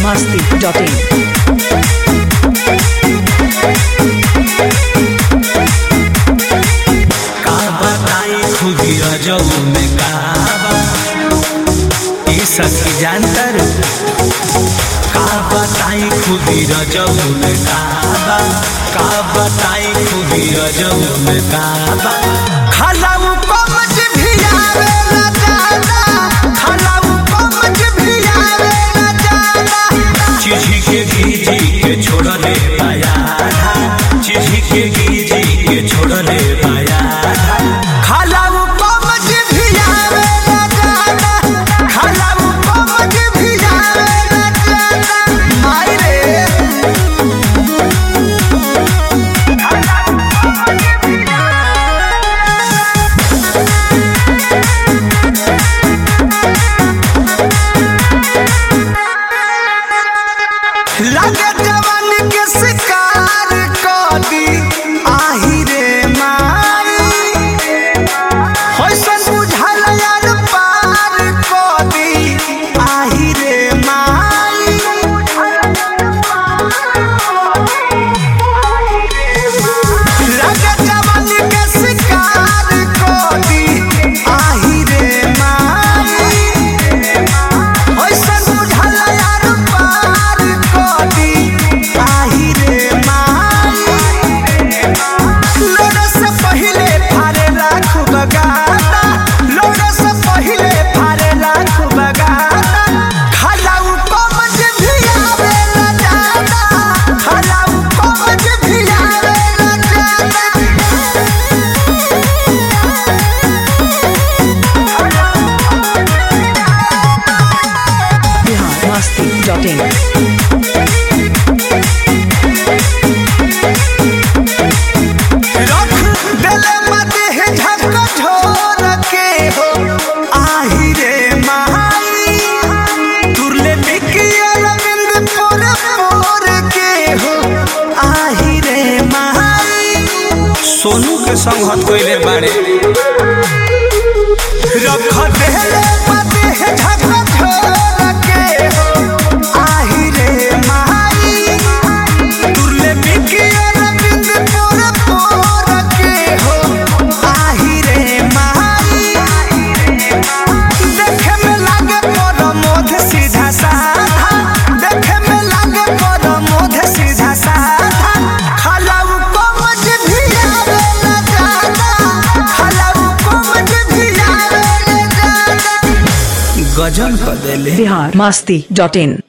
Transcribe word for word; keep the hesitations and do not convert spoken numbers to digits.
मस्ती dot इन। का बताई खुदी रजब में काबा ई सखी जानतर। का बताई खुदी रजब में काबा का बताई खुदी रजब में काबा। खलाऊ कमज भी आवे ना जाना खलाऊ कमज भी आवे ना जाना। चिझी के गीजी के छोड़ दे पाया चिझी के गीजी के छोड़ दे पाया। खलाऊ कमज भी आवे ना जाना खलाऊ कमज भी आवे ना जाना। माई रे लगे जवान के शिकार कदी आही रे माई। होइसन बुझल यार पार कदी आही रे माई। लगे जवान के शिकार कदी आही रे माई। होइसन बुझल यार पार कदी आही रे माई। लोड़ा से पहिले फारे लाख बगाता लोड़ा से पहिले फारे लाख बगाता। खलाऊ कमज भी आवे ना जाना खलाऊ कमज भी आवे ना जाना। Bihar Masti dot in. रख देले मदेह झक झोर के हो आही रे माई। तुरले बिकिया रविंद पोर पोर के हो आही रे माई। सोनू के संगत कइले बाड़े। रख देले मदेह झक झोर के हो आही रे माई। तुरले बिकिया रविंद पोर पोर के हो आही रे माई। देखे में लागे पर मोध सीधा साधा देखे में लागे पर मोध सीधा साधा। खलाऊ कमज भी आवे ना जाना खलाऊ कमज भी आवे ना जाना। गजल कर देले बिहार मस्ती डॉट इन।